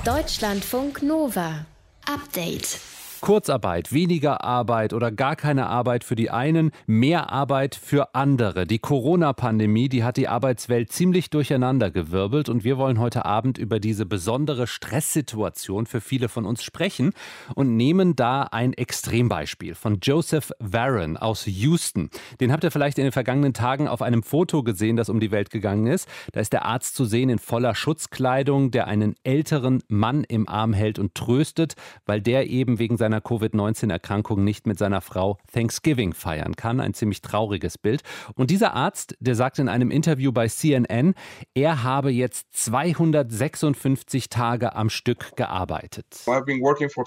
Deutschlandfunk Nova. Update. Kurzarbeit, weniger Arbeit oder gar keine Arbeit für die einen, mehr Arbeit für andere. Die Corona-Pandemie, die hat die Arbeitswelt ziemlich durcheinandergewirbelt und wir wollen heute Abend über diese besondere Stresssituation für viele von uns sprechen und nehmen da ein Extrembeispiel von Joseph Warren aus Houston. Den habt ihr vielleicht in den vergangenen Tagen auf einem Foto gesehen, das um die Welt gegangen ist. Da ist der Arzt zu sehen in voller Schutzkleidung, der einen älteren Mann im Arm hält und tröstet, weil der eben wegen seiner Covid-19-Erkrankung nicht mit seiner Frau Thanksgiving feiern kann. Ein ziemlich trauriges Bild. Und dieser Arzt, der sagt in einem Interview bei CNN, er habe jetzt 256 Tage am Stück gearbeitet. I've been working for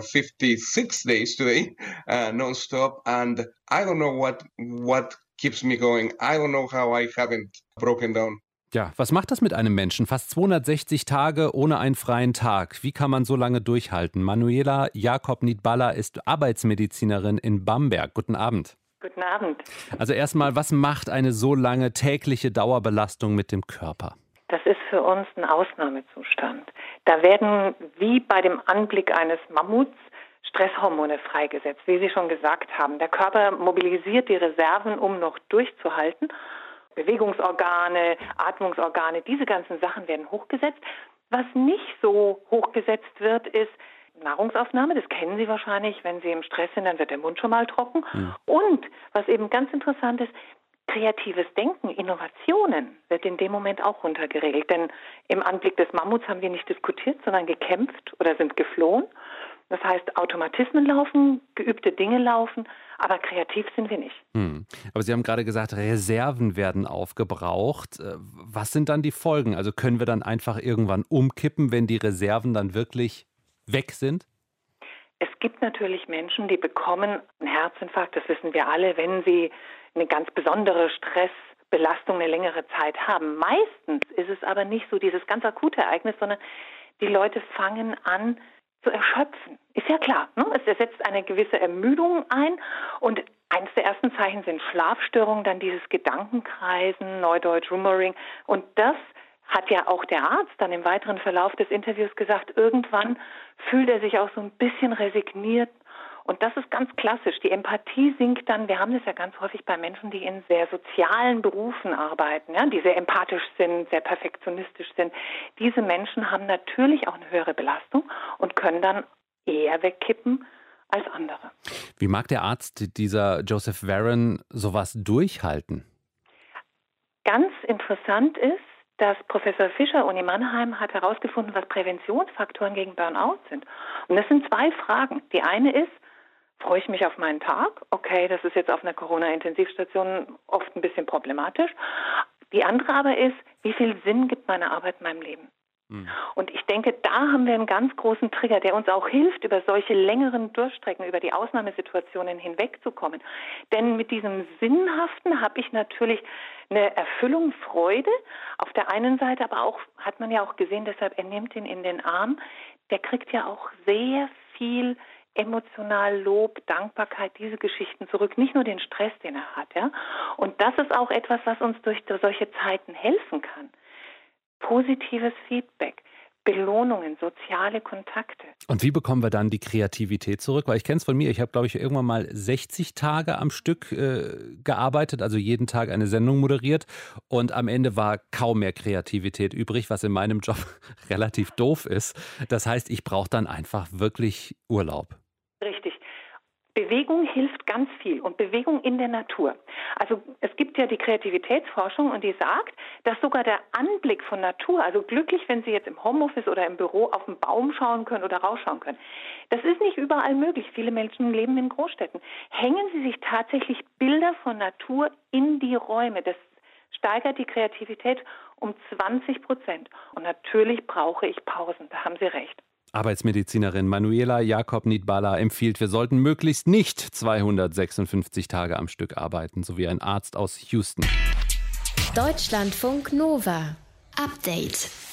256 days today, non-stop, and I don't know what keeps me going. I don't know how I haven't broken down. Ja, was macht das mit einem Menschen? Fast 260 Tage ohne einen freien Tag. Wie kann man so lange durchhalten? Manuela Jakob-Niedballa ist Arbeitsmedizinerin in Bamberg. Guten Abend. Guten Abend. Also erstmal, was macht eine so lange tägliche Dauerbelastung mit dem Körper? Das ist für uns ein Ausnahmezustand. Da werden, wie bei dem Anblick eines Mammuts, Stresshormone freigesetzt, wie Sie schon gesagt haben. Der Körper mobilisiert die Reserven, um noch durchzuhalten. Bewegungsorgane, Atmungsorgane, diese ganzen Sachen werden hochgesetzt. Was nicht so hochgesetzt wird, ist Nahrungsaufnahme. Das kennen Sie wahrscheinlich. Wenn Sie im Stress sind, dann wird der Mund schon mal trocken. Ja. Und was eben ganz interessant ist, kreatives Denken, Innovationen wird in dem Moment auch runtergeregelt. Denn im Anblick des Mammuts haben wir nicht diskutiert, sondern gekämpft oder sind geflohen. Das heißt, Automatismen laufen, geübte Dinge laufen, aber kreativ sind wir nicht. Aber Sie haben gerade gesagt, Reserven werden aufgebraucht. Was sind dann die Folgen? Also können wir dann einfach irgendwann umkippen, wenn die Reserven dann wirklich weg sind? Es gibt natürlich Menschen, die bekommen einen Herzinfarkt, das wissen wir alle, wenn sie eine ganz besondere Stressbelastung eine längere Zeit haben. Meistens ist es aber nicht so dieses ganz akute Ereignis, sondern die Leute fangen an zu erschöpfen. Ist ja klar, ne? Es setzt eine gewisse Ermüdung ein und eines der ersten Zeichen sind Schlafstörungen, dann dieses Gedankenkreisen, Neudeutsch Rumoring, und das hat ja auch der Arzt dann im weiteren Verlauf des Interviews gesagt, irgendwann fühlt er sich auch so ein bisschen resigniert. Und das ist ganz klassisch. Die Empathie sinkt dann. Wir haben das ja ganz häufig bei Menschen, die in sehr sozialen Berufen arbeiten, ja, die sehr empathisch sind, sehr perfektionistisch sind. Diese Menschen haben natürlich auch eine höhere Belastung und können dann eher wegkippen als andere. Wie mag der Arzt, dieser Joseph Warren, sowas durchhalten? Ganz interessant ist, dass Professor Fischer, Uni Mannheim, hat herausgefunden, was Präventionsfaktoren gegen Burnout sind. Und das sind zwei Fragen. Die eine ist, freue ich mich auf meinen Tag? Okay, das ist jetzt auf einer Corona-Intensivstation oft ein bisschen problematisch. Die andere aber ist, wie viel Sinn gibt meine Arbeit meinem Leben? Und ich denke, da haben wir einen ganz großen Trigger, der uns auch hilft, über solche längeren Durchstrecken, über die Ausnahmesituationen hinwegzukommen. Denn mit diesem Sinnhaften habe ich natürlich eine Erfüllung, Freude. Auf der einen Seite, aber auch, hat man ja auch gesehen, deshalb, er nimmt ihn in den Arm. Der kriegt ja auch sehr viel emotional Lob, Dankbarkeit, diese Geschichten zurück, nicht nur den Stress, den er hat. Ja? Und das ist auch etwas, was uns durch solche Zeiten helfen kann. Positives Feedback, Belohnungen, soziale Kontakte. Und wie bekommen wir dann die Kreativität zurück? Weil ich kenne es von mir, ich habe, glaube ich, irgendwann mal 60 Tage am Stück gearbeitet, also jeden Tag eine Sendung moderiert und am Ende war kaum mehr Kreativität übrig, was in meinem Job relativ doof ist. Das heißt, ich brauche dann einfach wirklich Urlaub. Richtig. Bewegung hilft ganz viel und Bewegung in der Natur. Also es gibt ja die Kreativitätsforschung und die sagt, dass sogar der Anblick von Natur, also glücklich, wenn Sie jetzt im Homeoffice oder im Büro auf einen Baum schauen können oder rausschauen können, das ist nicht überall möglich. Viele Menschen leben in Großstädten. Hängen Sie sich tatsächlich Bilder von Natur in die Räume. Das steigert die Kreativität um 20%. Und natürlich brauche ich Pausen, da haben Sie recht. Arbeitsmedizinerin Manuela Jakob-Niedballa empfiehlt, wir sollten möglichst nicht 256 Tage am Stück arbeiten, so wie ein Arzt aus Houston. Deutschlandfunk Nova. Update.